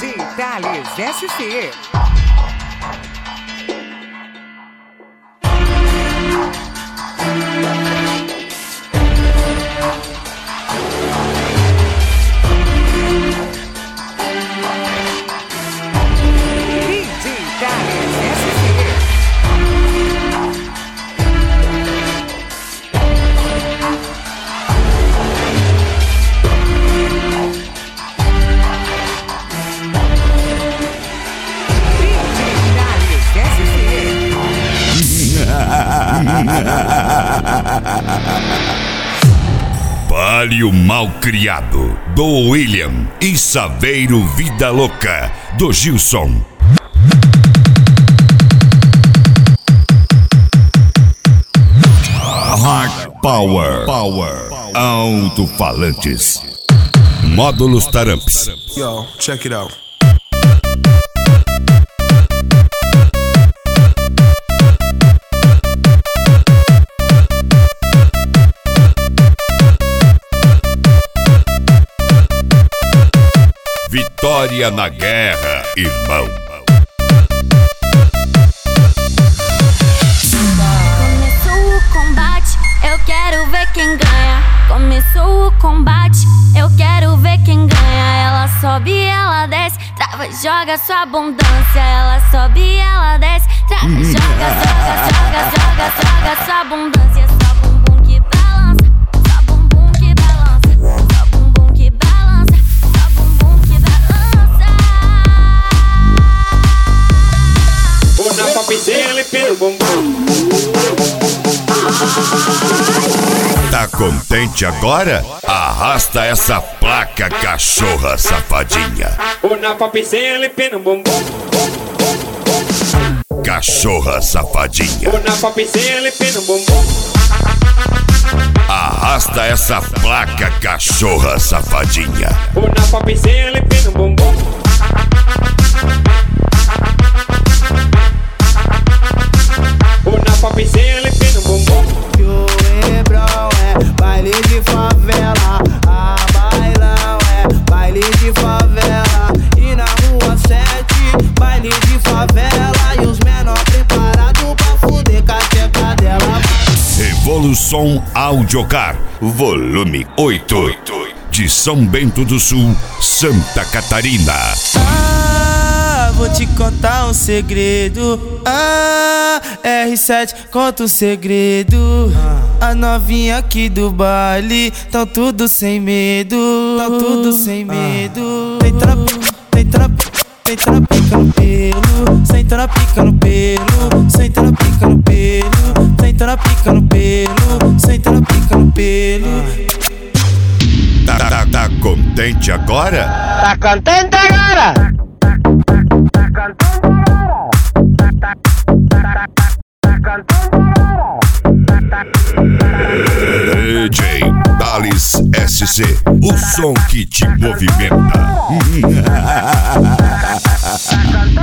DJ Thales SC. Palio Malcriado, do William, e Saveiro Vida Louca, do Gilson. Hard Power, alto-falantes, módulos Taramps. Yo, check it out. Vitória na guerra, irmão. Começou o combate, eu quero ver quem ganha. Começou o combate, eu quero ver quem ganha. Ela sobe, ela desce, trava, joga sua abundância. Ela sobe, ela desce, trava, joga sua abundância. Só bumbum que balança, só bumbum que balança, só bumbum que balança, só bumbum que balança. Vou na papizinha limpando o bumbum. Tá contente agora? Arrasta essa placa, cachorra safadinha. Vou na papizinha limpando o bumbum. Cachorra safadinha. Vou na papizinha limpando o bumbum. Arrasta essa placa, cachorra safadinha. Vou na papizinha limpando o bumbum. Vou na papizinha limpando o bumbum. Que o Hebrão é baile de favela, a bailão é baile de favela. E na rua 7, baile de favela. E os menor preparados pra fuder com a tcheca dela. Revolução Audiocar, volume 8, de São Bento do Sul, Santa Catarina. Vou te contar um segredo. R7 conta um segredo. A novinha aqui do baile tão tudo sem medo. Tão tudo sem medo. Tem trapica no pelo. Sem trapica no pelo. Sem trapica no pelo. Sem trapica no pelo. Sem trapica no pelo. Tá contente agora? Tá contente agora? DJ Thales SC, o som que te movimenta.